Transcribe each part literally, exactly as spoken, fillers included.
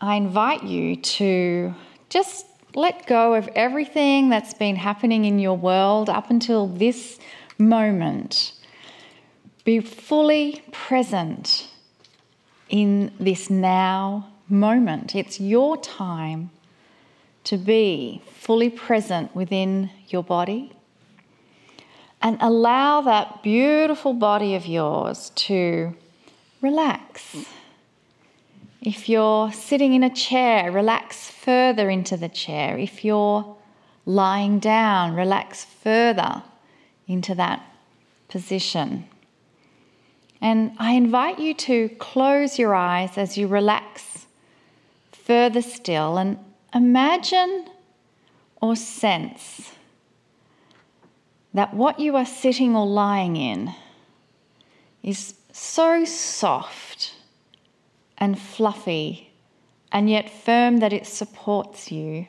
I invite you to just let go of everything that's been happening in your world up until this moment. Be fully present in this now moment. It's your time to be fully present within your body, and allow that beautiful body of yours to relax. If you're sitting in a chair, relax further into the chair. If you're lying down, relax further into that position. And I invite you to close your eyes as you relax further still, and imagine or sense that what you are sitting or lying in is so soft and fluffy and yet firm that it supports you.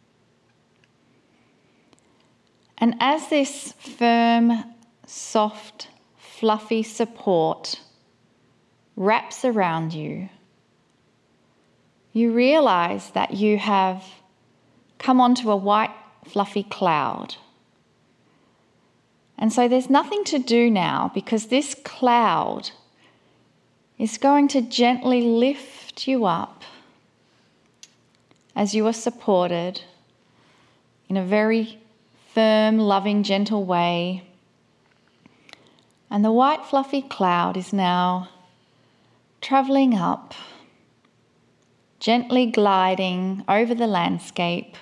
And as this firm, soft, fluffy support wraps around you, you realize that you have come onto a white, fluffy cloud. And so there's nothing to do now, because this cloud is going to gently lift you up as you are supported in a very firm, loving, gentle way. And the white fluffy cloud is now travelling up, gently gliding over the landscape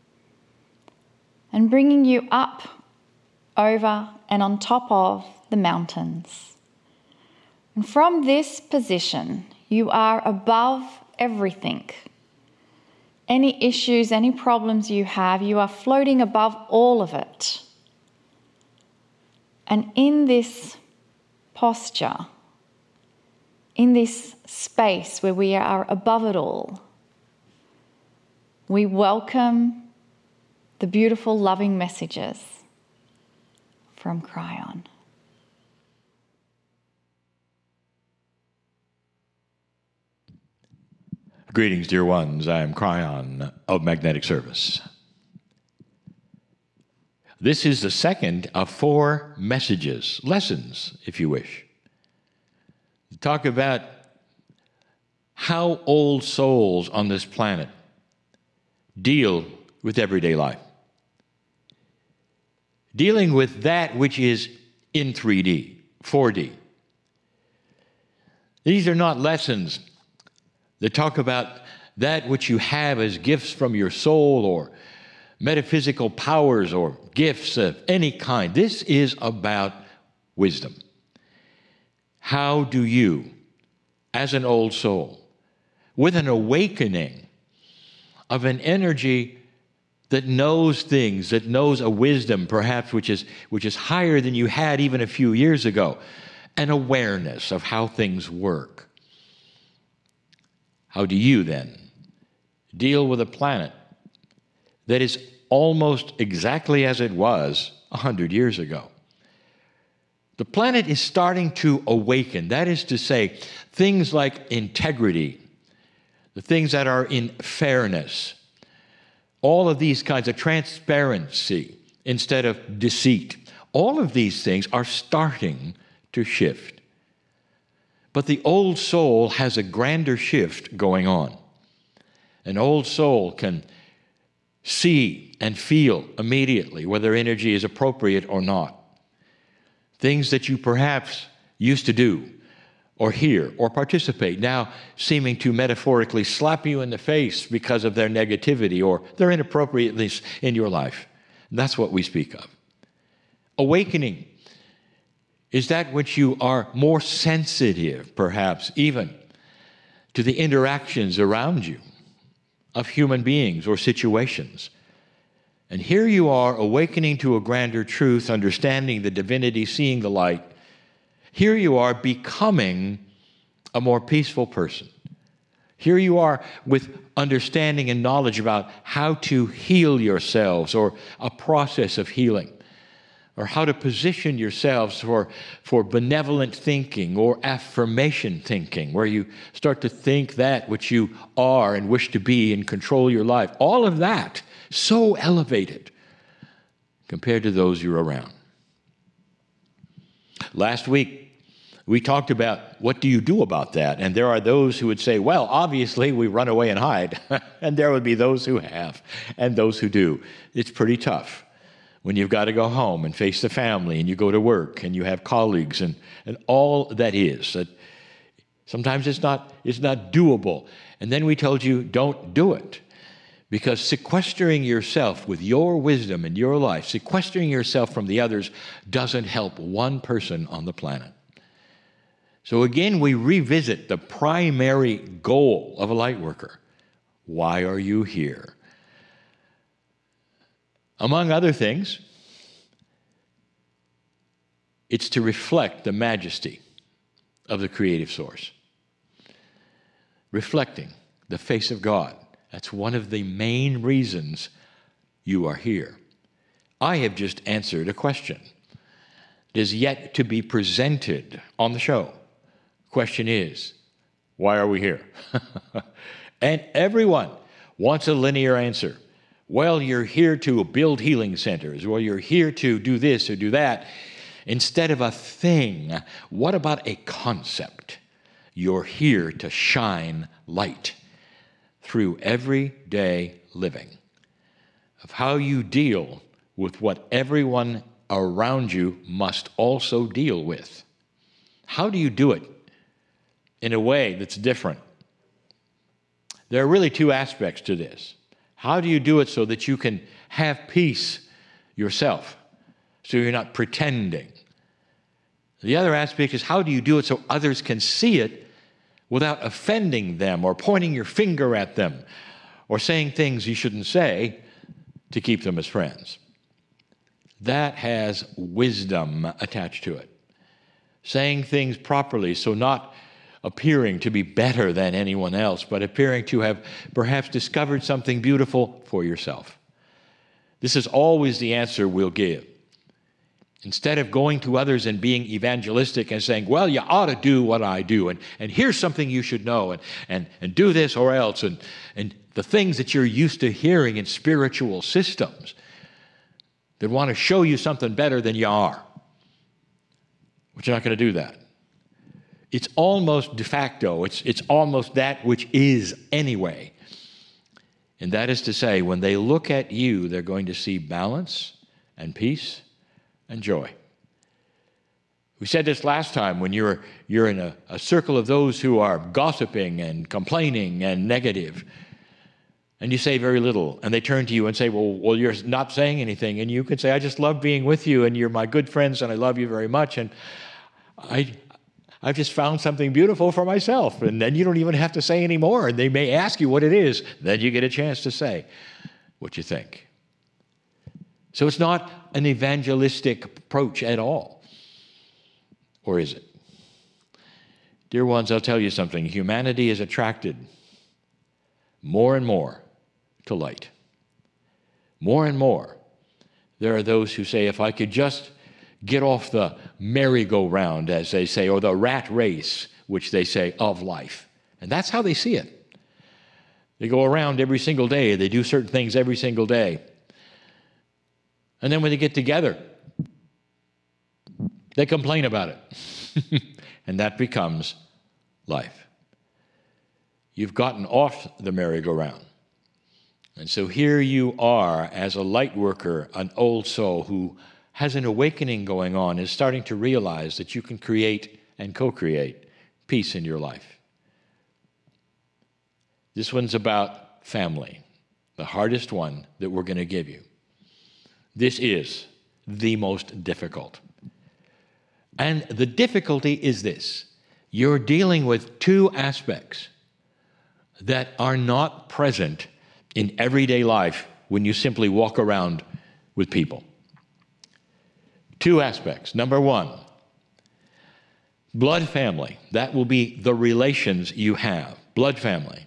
and bringing you up over and on top of the mountains. And from this position, you are above everything. Any issues, any problems you have, you are floating above all of it. And in this posture, in this space where we are above it all, we welcome the beautiful, loving messages from Kryon. Greetings, dear ones. I am Kryon of Magnetic Service. This is the second of four messages, lessons, if you wish. Talk about how old souls on this planet deal with everyday life. Dealing with that which is in three D, four D. These are not lessons that talk about that which you have as gifts from your soul or metaphysical powers or gifts of any kind. This is about wisdom. How do you, as an old soul, with an awakening of an energy that knows things, that knows a wisdom perhaps which is which is higher than you had even a few years ago, an awareness of how things work. How do you then deal with a planet that is almost exactly as it was a hundred years ago? The planet is starting to awaken. That is to say, things like integrity, the things that are in fairness, all of these kinds of transparency instead of deceit, all of these things are starting to shift. But the old soul has a grander shift going on. An old soul can see and feel immediately whether energy is appropriate or not. Things that you perhaps used to do or hear or participate now seeming to metaphorically slap you in the face because of their negativity or their inappropriateness in your life. That's what we speak of. Awakening is that which you are more sensitive, perhaps, even to the interactions around you of human beings or situations. And here you are awakening to a grander truth, understanding the divinity, seeing the light. Here you are becoming a more peaceful person. Here you are with understanding and knowledge about how to heal yourselves or a process of healing. or how to position yourselves for, for benevolent thinking or affirmation thinking, where you start to think that which you are and wish to be and control your life. All of that, so elevated compared to those you're around. Last week, we talked about what do you do about that? And there are those who would say, well, obviously we run away and hide. And there would be those who have and those who do. It's pretty tough when you've got to go home and face the family and you go to work and you have colleagues and, and all that is. That sometimes it's not, it's not doable. And then we told you, don't do it. Because sequestering yourself with your wisdom in your life, sequestering yourself from the others, doesn't help one person on the planet. So again, we revisit the primary goal of a light worker. Why are you here? Among other things, it's to reflect the majesty of the creative source. Reflecting the face of God. That's one of the main reasons you are here. I have just answered a question. It is yet to be presented on the show. Question is, why are we here? And everyone wants a linear answer. Well, you're here to build healing centers. Well, you're here to do this or do that. Instead of a thing, what about a concept? You're here to shine light through everyday living of how you deal with what everyone around you must also deal with. How do you do it in a way that's different? There are really two aspects to this. How do you do it so that you can have peace yourself, so you're not pretending? The other aspect is how do you do it so others can see it without offending them or pointing your finger at them or saying things you shouldn't say to keep them as friends? That has wisdom attached to it. Saying things properly, so not appearing to be better than anyone else, but appearing to have perhaps discovered something beautiful for yourself. This is always the answer we'll give. Instead of going to others and being evangelistic and saying, well, you ought to do what I do, and, and here's something you should know, and, and, and do this or else, and, and the things that you're used to hearing in spiritual systems that want to show you something better than you are. But you're not going to do that. It's almost de facto. It's, it's almost that which is anyway. And that is to say, when they look at you, they're going to see balance and peace and joy. We said this last time, when you're, you're in a, a circle of those who are gossiping and complaining and negative, and you say very little, and they turn to you and say, well, well, you're not saying anything. And you can say, I just love being with you, and you're my good friends, and I love you very much, and I... I've just found something beautiful for myself. And then you don't even have to say any more. And they may ask you what it is. Then you get a chance to say what you think. So it's not an evangelistic approach at all. Or is it? Dear ones, I'll tell you something. Humanity is attracted more and more to light. More and more. There are those who say, if I could just get off the merry-go-round, as they say, or the rat race, which they say, of life. And that's how they see it. They go around every single day. They do certain things every single day. And then when they get together, they complain about it. And that becomes life. You've gotten off the merry-go-round. And so here you are as a light worker, an old soul who has an awakening going on, is starting to realize that you can create and co-create peace in your life. This one's about family, the hardest one that we're going to give you. This is the most difficult. And the difficulty is this. You're dealing with two aspects that are not present in everyday life when you simply walk around with people. Two aspects. Number one, blood family. That will be the relations you have. Blood family.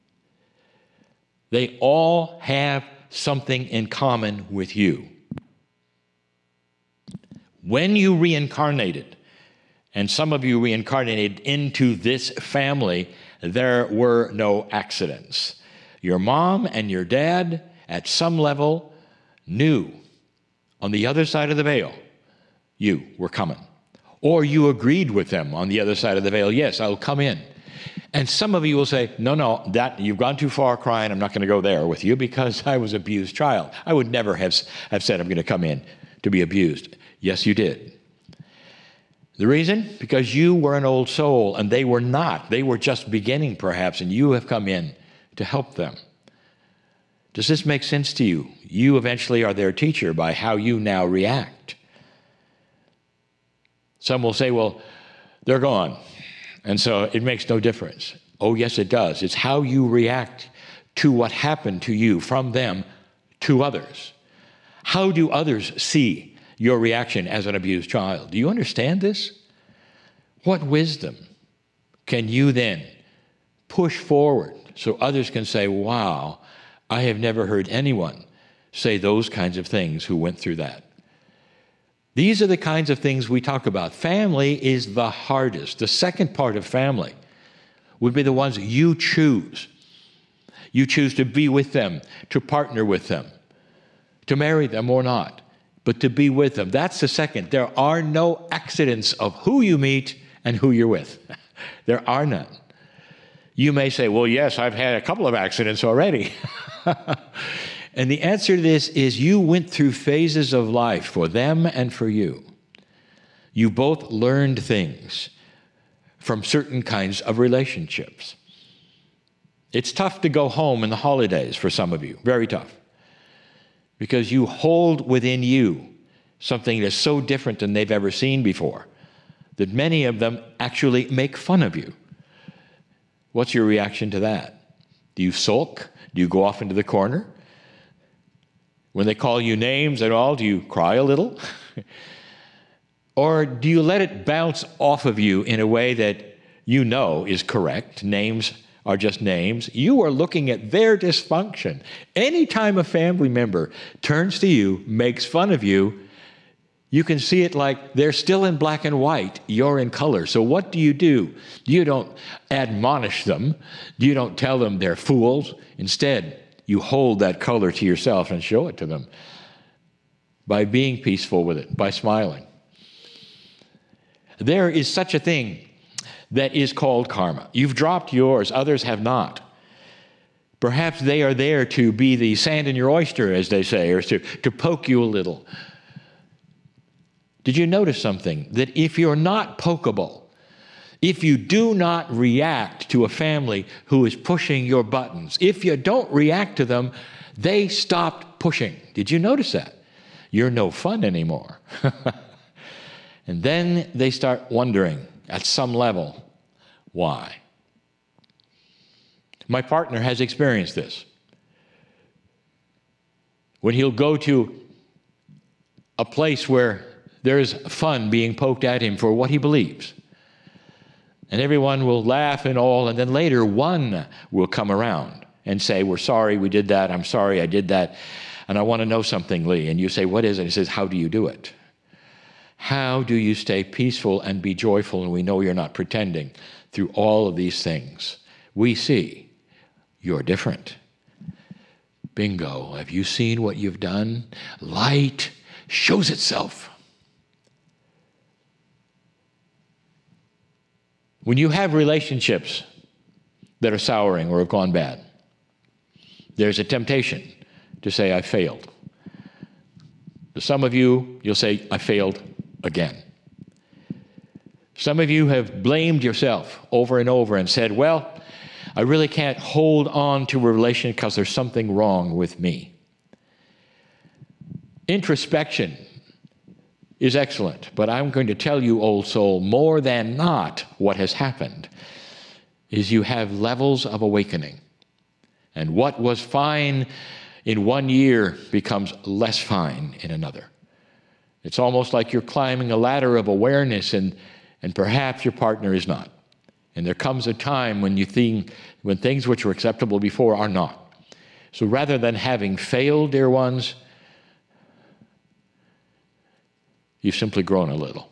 They all have something in common with you. When you reincarnated, and some of you reincarnated into this family, there were no accidents. Your mom and your dad, at some level, knew on the other side of the veil, you were coming. Or you agreed with them on the other side of the veil, yes, I'll come in. And some of you will say, no, no, that you've gone too far crying, I'm not going to go there with you because I was an abused child. I would never have, have said I'm going to come in to be abused. Yes, you did. The reason? Because you were an old soul and they were not. They were just beginning perhaps, and you have come in to help them. Does this make sense to you? You eventually are their teacher by how you now react. Some will say, well, they're gone, and so it makes no difference. Oh, yes, it does. It's how you react to what happened to you from them to others. How do others see your reaction as an abused child? Do you understand this? What wisdom can you then push forward so others can say, wow, I have never heard anyone say those kinds of things who went through that. These are the kinds of things we talk about. Family is the hardest. The second part of family would be the ones you choose. You choose to be with them, to partner with them, to marry them or not, but to be with them. That's the second. There are no accidents of who you meet and who you're with. There are none. You may say, well, yes, I've had a couple of accidents already. And the answer to this is you went through phases of life for them and for you. You both learned things from certain kinds of relationships. It's tough to go home in the holidays for some of you, very tough, because you hold within you something that's so different than they've ever seen before that many of them actually make fun of you. What's your reaction to that? Do you sulk? Do you go off into the corner? When they call you names at all, do you cry a little? Or do you let it bounce off of you in a way that you know is correct? Names are just names. You are looking at their dysfunction. Anytime a family member turns to you, makes fun of you, you can see it like they're still in black and white, you're in color. So what do you do? You don't admonish them. You don't tell them they're fools. Instead, you hold that color to yourself and show it to them by being peaceful with it, by smiling. There is such a thing that is called karma. You've dropped yours, others have not. Perhaps they are there to be the sand in your oyster, as they say, or to, to poke you a little. Did you notice something? That if you're not pokeable, if you do not react to a family who is pushing your buttons, if you don't react to them, they stopped pushing. Did you notice that? You're no fun anymore. And then they start wondering, at some level, why? My partner has experienced this. When he'll go to a place where there's fun being poked at him for what he believes, and everyone will laugh and all, and then later one will come around and say, we're sorry we did that, I'm sorry I did that, and I want to know something, Lee. And you say, what is it? He says, how do you do it? How do you stay peaceful and be joyful, and we know you're not pretending through all of these things? We see you're different. Bingo. Have you seen what you've done? Light shows itself. When you have relationships that are souring or have gone bad, there's a temptation to say, I failed. To some of you, you'll say, I failed again. Some of you have blamed yourself over and over and said, well, I really can't hold on to a relationship because there's something wrong with me. Introspection is excellent, but I'm going to tell you, old soul, more than not, what has happened is you have levels of awakening. And what was fine in one year becomes less fine in another. It's almost like you're climbing a ladder of awareness, and, and perhaps your partner is not. And there comes a time when you think, when things which were acceptable before are not. So rather than having failed, dear ones, You've simply grown a little.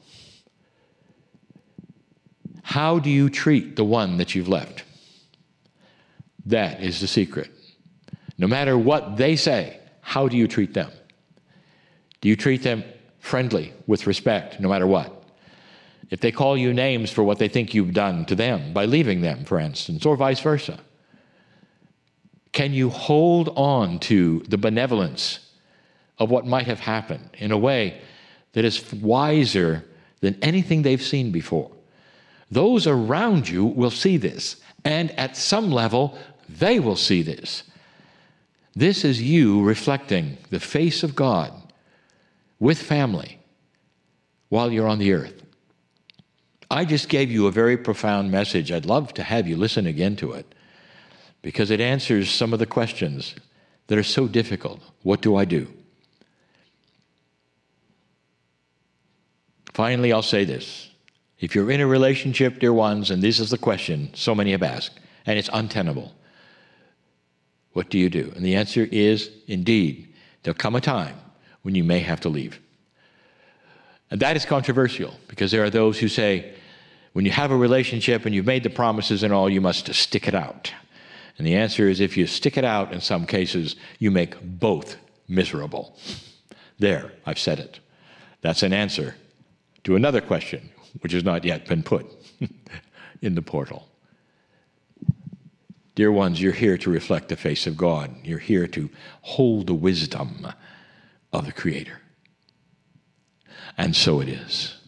How do you treat the one that you've left? That is the secret. No matter what they say, how do you treat them? Do you treat them friendly, with respect, no matter what? If they call you names for what they think you've done to them, by leaving them, for instance, or vice versa, can you hold on to the benevolence of what might have happened in a way that is wiser than anything they've seen before? Those around you will see this, and at some level, they will see this. This is you reflecting the face of God with family while you're on the earth. I just gave you a very profound message. I'd love to have you listen again to it, because it answers some of the questions that are so difficult. What do I do? Finally, I'll say this. If you're in a relationship, dear ones, and this is the question so many have asked, and it's untenable, what do you do? And the answer is, indeed, there'll come a time when you may have to leave. And that is controversial, because there are those who say, when you have a relationship and you've made the promises and all, you must stick it out. And the answer is, if you stick it out, in some cases, you make both miserable. There, I've said it. That's an answer to another question, which has not yet been put in the portal. Dear ones, you're here to reflect the face of God. You're here to hold the wisdom of the Creator. And so it is.